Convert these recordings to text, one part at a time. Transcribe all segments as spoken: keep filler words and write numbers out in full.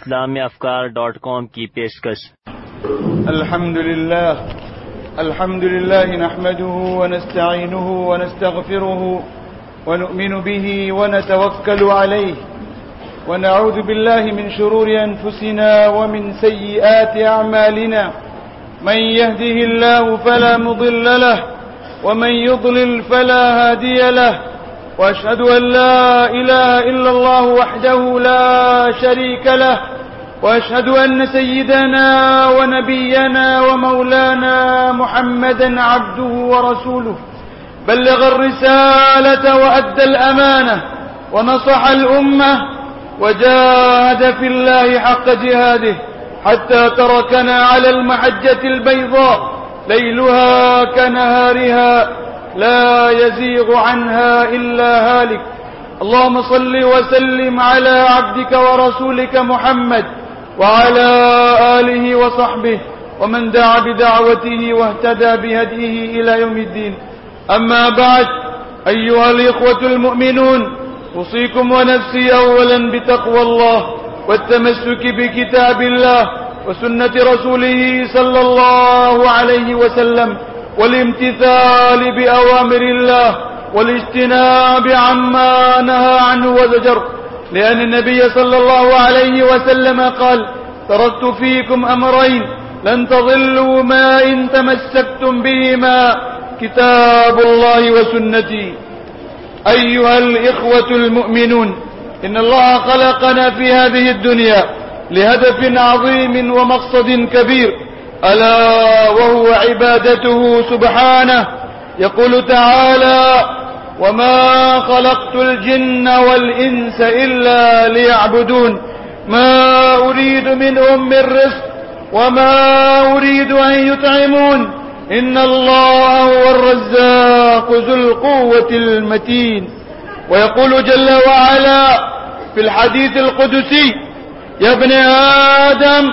इस्लामी अफकार dot com की पेशकश। अल्हम्दुलिल्लाह अल्हम्दुलिल्लाह नहमदुहु व नस्तईनुहु व नस्तगफिरुहु व नु'मिनु बिही व नतवक्कलु अलैहि व नऊज़ु बिल्लाहि मिन शुरूरि अनफुसिना व मिन सय्यिआति अअमालिना मन यहदिहिल्लाहु फला मुदिल्ल लहु व मन युद्लिल फला हादिय लहु وأشهد أن لا إله إلا الله وحده لا شريك له وأشهد أن سيدنا ونبينا ومولانا محمدا عبده ورسوله بلغ الرسالة وأدى الأمانة ونصح الأمة وجاهد في الله حق جهاده حتى تركنا على المحجة البيضاء ليلها كنهارها لا يزيغ عنها إلا هالك. اللهم صل وسلم على عبدك ورسولك محمد وعلى آله وصحبه ومن دعا بدعوته واهتدى بهديه إلى يوم الدين. أما بعد، أيها الإخوة المؤمنون، أوصيكم ونفسي أولا بتقوى الله والتمسك بكتاب الله وسنة رسوله صلى الله عليه وسلم والامتثال بأوامر الله والاجتناب عما نهى عنه وزجر، لأن النبي صلى الله عليه وسلم قال: تركت فيكم أمرين لن تضلوا ما إن تمسكتم بهما، كتاب الله وسنتي. أيها الإخوة المؤمنون، إن الله خلقنا في هذه الدنيا لهدف عظيم ومقصد كبير، ألا وهو عبادته سبحانه. يقول تعالى: وما خلقت الجن والإنس إلا ليعبدون ما أريد منهم من رزق وما أريد أن يطعمون إن الله هو الرزاق ذو القوة المتين. ويقول جل وعلا في الحديث القدسي: يا ابن آدم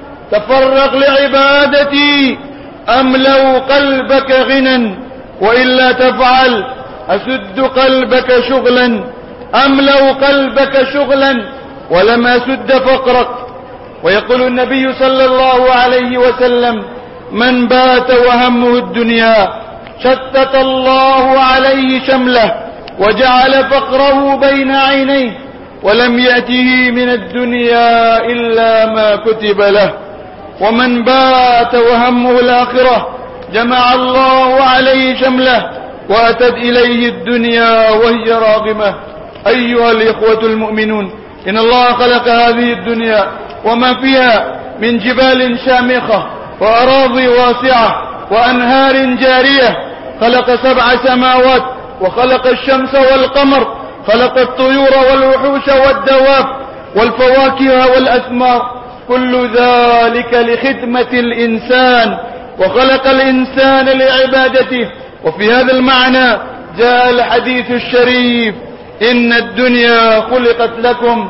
تفرغ لعبادتي أملأ قلبك غنى، وإلا تفعل أسد قلبك شغلا أملأ قلبك شغلا ولم أسد فقرك. ويقول النبي صلى الله عليه وسلم: من بات وهمه الدنيا شتت الله عليه شمله وجعل فقره بين عينيه ولم يأته من الدنيا إلا ما كتب له. ومن بات وهمه الآخرة جمع الله عليه شمله وأتت إليه الدنيا وهي راغمة. أيها الإخوة المؤمنون، إن الله خلق هذه الدنيا وما فيها من جبال شامخة وأراضي واسعة وأنهار جارية، خلق سبع سماوات وخلق الشمس والقمر، خلق الطيور والوحوش والدواب والفواكه والأثمار، كل ذلك لخدمة الإنسان، وخلق الإنسان لعبادته. وفي هذا المعنى جاء الحديث الشريف: إن الدنيا خلقت لكم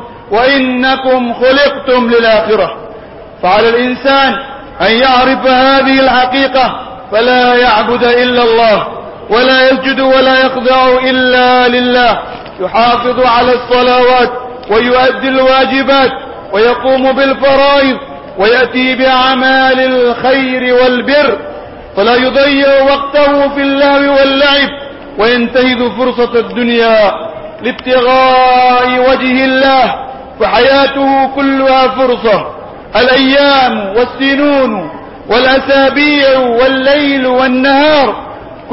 وإنكم خلقتم للآخرة. فعلى الإنسان أن يعرف هذه الحقيقة فلا يعبد إلا الله ولا يسجد ولا يخضع إلا لله، يحافظ على الصلوات ويؤدي الواجبات ويقوم بالفرائض ويأتي بأعمال الخير والبر، فلا يضيع وقته في اللهو واللعب وينتهز فرصة الدنيا لابتغاء وجه الله، فحياته كلها فرصة. الأيام والسنون والأسابيع والليل والنهار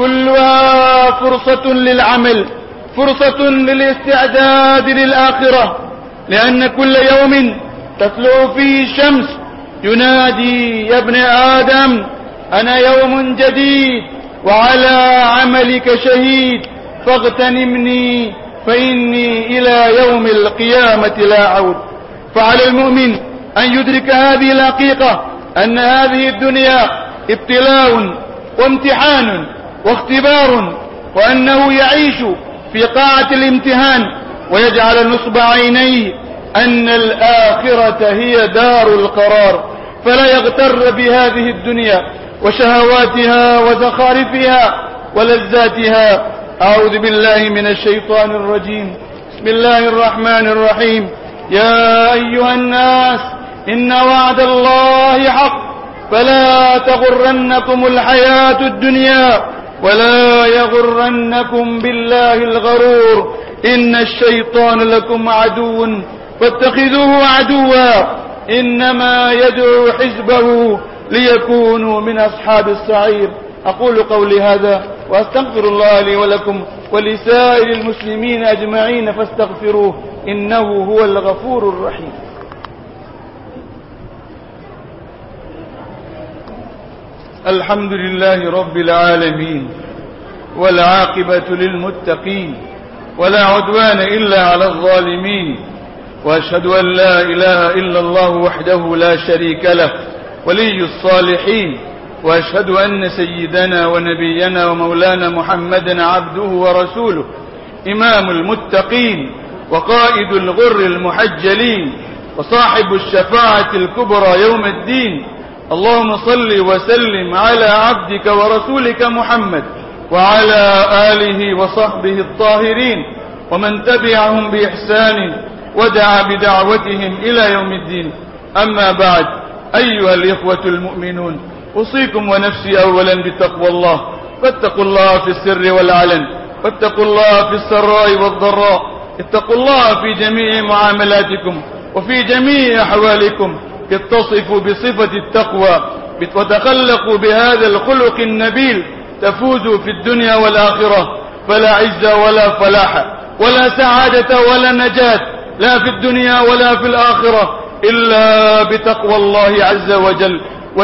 كلها فرصة للعمل، فرصة للاستعداد للآخرة، لأن كل يوم تطلع فيه الشمس ينادي: يا ابن آدم أنا يوم جديد وعلى عملك شهيد فاغتنمني فإني إلى يوم القيامة لا أعود. فعلى المؤمن أن يدرك هذه الحقيقة، أن هذه الدنيا ابتلاء وامتحان واختبار، وأنه يعيش في قاعة الامتحان، ويجعل نصب عينيه أن الآخرة هي دار القرار، فلا يغتر بهذه الدنيا وشهواتها وزخارفها ولذاتها. أعوذ بالله من الشيطان الرجيم. بسم الله الرحمن الرحيم. يا أيها الناس إن وعد الله حق فلا تغرنكم الحياة الدنيا ولا يغرنكم بالله الغرور إن الشيطان لكم عدو فاتخذوه عدوا إنما يدعو حزبه ليكونوا من أصحاب السعير. أقول قولي هذا وأستغفر الله لي ولكم ولسائر المسلمين أجمعين فاستغفروه إنه هو الغفور الرحيم. الحمد لله رب العالمين والعاقبة للمتقين ولا عدوان إلا على الظالمين، وأشهد أن لا إله إلا الله وحده لا شريك له ولي الصالحين، وأشهد أن سيدنا ونبينا ومولانا محمدا عبده ورسوله إمام المتقين وقائد الغر المحجلين وصاحب الشفاعة الكبرى يوم الدين. اللهم صل وسلم على عبدك ورسولك محمد وعلى آله وصحبه الطاهرين ومن تبعهم بإحسان ودعا بدعوتهم إلى يوم الدين. أما بعد، أيها الإخوة المؤمنون، أوصيكم ونفسي أولا بتقوى الله، فاتقوا الله في السر والعلن، واتقوا الله في السراء والضراء، اتقوا الله في جميع معاملاتكم وفي جميع أحوالكم، اتصفوا بصفة التقوى وتخلقوا بهذا الخلق النبيل تفوزوا في الدنيا والآخرة، فلا عز ولا فلاح ولا سعادة ولا نجاة لا في الدنيا ولا في الآخرة إلا بتقوى الله عز وجل.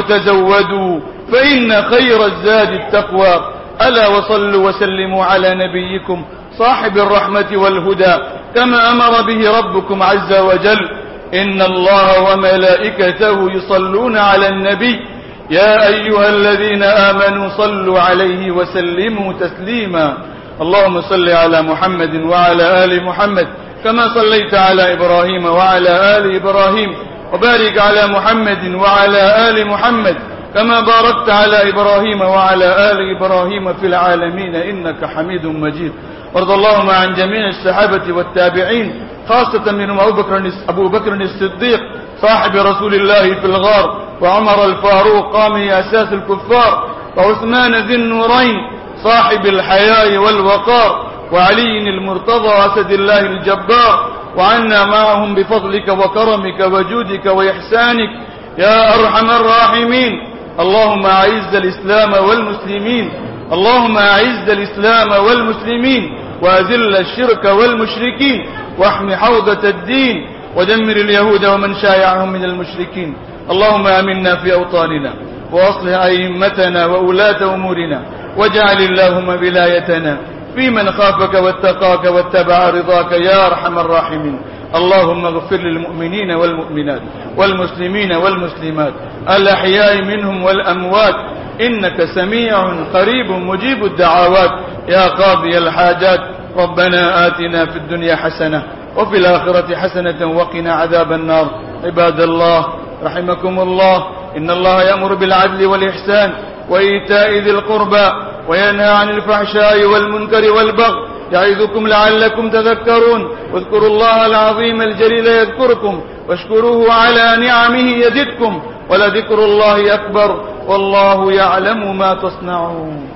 وتزودوا فإن خير الزاد التقوى. ألا وصلوا وسلموا على نبيكم صاحب الرحمة والهدى كما أمر به ربكم عز وجل. إن الله وملائكته يصلون على النبي يا أيها الذين آمنوا صلوا عليه وسلموا تسليما. اللهم صل على محمد وعلى آل محمد كما صليت على إبراهيم وعلى آل إبراهيم، وبارك على محمد وعلى آل محمد كما باركت على إبراهيم وعلى آل إبراهيم في العالمين إنك حميد مجيد. وارض اللهم عن جميع الصحابة والتابعين، خاصة منهم أبو بكر, أبو بكر الصديق صاحب رسول الله في الغار، وعمر الفاروق قامي أساس الكفار، وعثمان ذي النورين صاحب الحياء والوقار، وعلي المرتضى أسد الله الجبار، وعنا معهم بفضلك وكرمك وجودك وإحسانك يا أرحم الراحمين. اللهم أعز الإسلام والمسلمين، اللهم أعز الإسلام والمسلمين وأذل الشرك والمشركين، واحم حوضة الدين، ودمر اليهود ومن شايعهم من المشركين. اللهم آمنا في أوطاننا وأصلح أئمتنا وولاة أمورنا، واجعل اللهم ولايتنا في من خافك واتقاك واتبع رضاك يا أرحم الراحمين. اللهم اغفر للمؤمنين والمؤمنات والمسلمين والمسلمات الأحياء منهم والأموات، إنك سميع قريب مجيب الدعوات يا قاضي الحاجات. ربنا آتنا في الدنيا حسنة وفي الآخرة حسنة وقنا عذاب النار. عباد الله رحمكم الله، إن الله يأمر بالعدل والإحسان وإيتاء ذي القربى وينهى عن الفحشاء والمنكر والبغي، يعظكم لعلكم تذكرون. واذكروا الله العظيم الجليل يذكركم، واشكروه على نعمه يزدكم، ولذكر الله أكبر والله يعلم ما تصنعون.